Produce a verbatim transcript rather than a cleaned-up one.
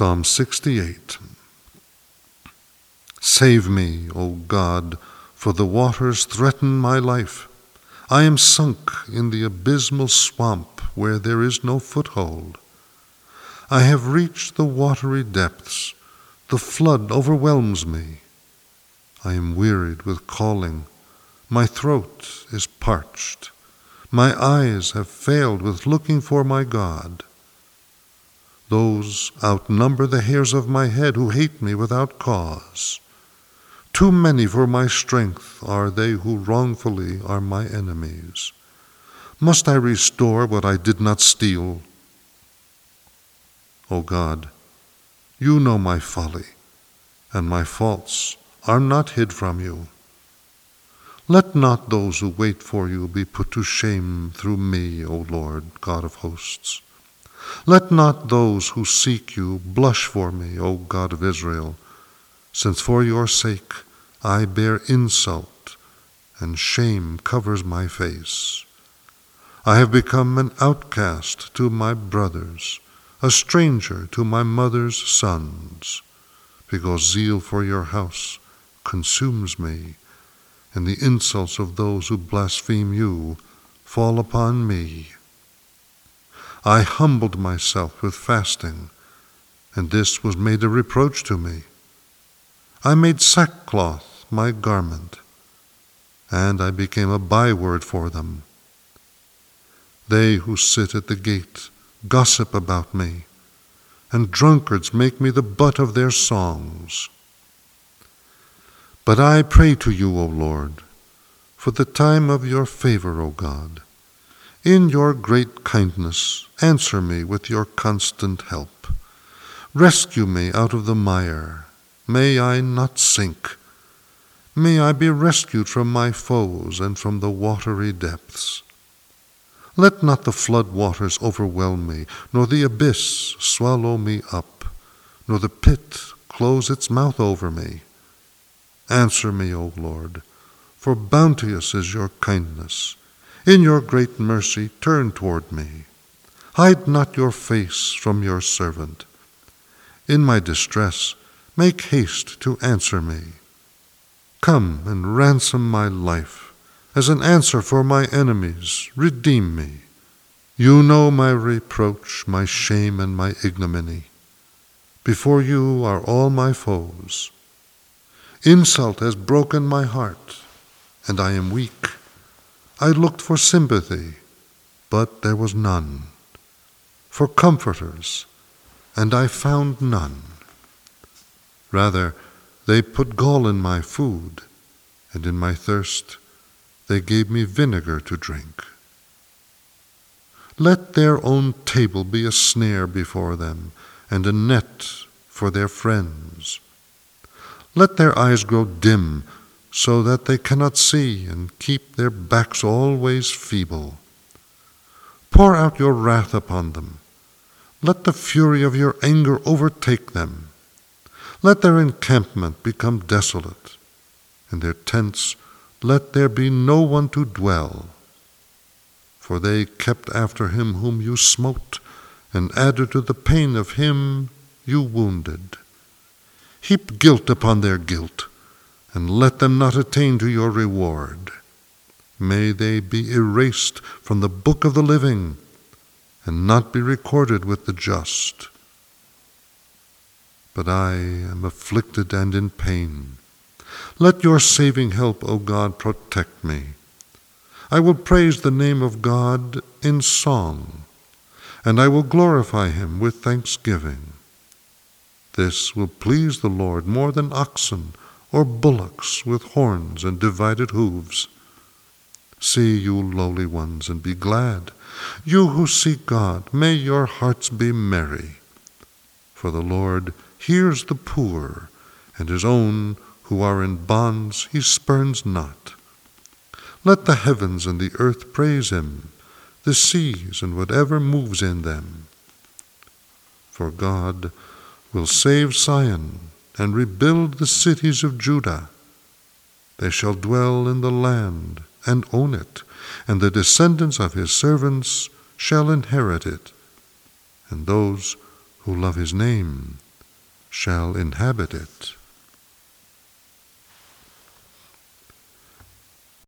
Psalm sixty-eight. Save me, O God, for the waters threaten my life. I am sunk in the abysmal swamp where there is no foothold. I have reached the watery depths. The flood overwhelms me. I am wearied with calling. My throat is parched. My eyes have failed with looking for my God. Those outnumber the hairs of my head who hate me without cause. Too many for my strength are they who wrongfully are my enemies. Must I restore what I did not steal? O God, you know my folly, and my faults are not hid from you. Let not those who wait for you be put to shame through me, O Lord, God of hosts. Let not those who seek you blush for me, O God of Israel, since for your sake I bear insult, and shame covers my face. I have become an outcast to my brothers, a stranger to my mother's sons, because zeal for your house consumes me, and the insults of those who blaspheme you fall upon me. I humbled myself with fasting, and this was made a reproach to me. I made sackcloth my garment, and I became a byword for them. They who sit at the gate gossip about me, and drunkards make me the butt of their songs. But I pray to you, O Lord, for the time of your favor, O God. In your great kindness, answer me with your constant help. Rescue me out of the mire. May I not sink. May I be rescued from my foes and from the watery depths. Let not the flood waters overwhelm me, nor the abyss swallow me up, nor the pit close its mouth over me. Answer me, O Lord, for bounteous is your kindness. In your great mercy turn toward me. Hide not your face from your servant. In my distress, make haste to answer me. Come and ransom my life. As an answer for my enemies, redeem me. You know my reproach, my shame, and my ignominy. Before you are all my foes. Insult has broken my heart, and I am weak. I looked for sympathy, but there was none. For comforters, and I found none. Rather, they put gall in my food, and in my thirst they gave me vinegar to drink. Let their own table be a snare before them, and a net for their friends. Let their eyes grow dim, so that they cannot see, and keep their backs always feeble. Pour out your wrath upon them. Let the fury of your anger overtake them. Let their encampment become desolate. In their tents let there be no one to dwell. For they kept after him whom you smote, and added to the pain of him you wounded. Heap guilt upon their guilt, and let them not attain to your reward. May they be erased from the book of the living, and not be recorded with the just. But I am afflicted and in pain. Let your saving help, O God, protect me. I will praise the name of God in song, and I will glorify him with thanksgiving. This will please the Lord more than oxen or bullocks with horns and divided hooves. See, you lowly ones, and be glad. You who seek God, may your hearts be merry. For the Lord hears the poor, and his own who are in bonds he spurns not. Let the heavens and the earth praise him, the seas and whatever moves in them. For God will save Zion and rebuild the cities of Judah. They shall dwell in the land and own it, and the descendants of his servants shall inherit it, and those who love his name shall inhabit it.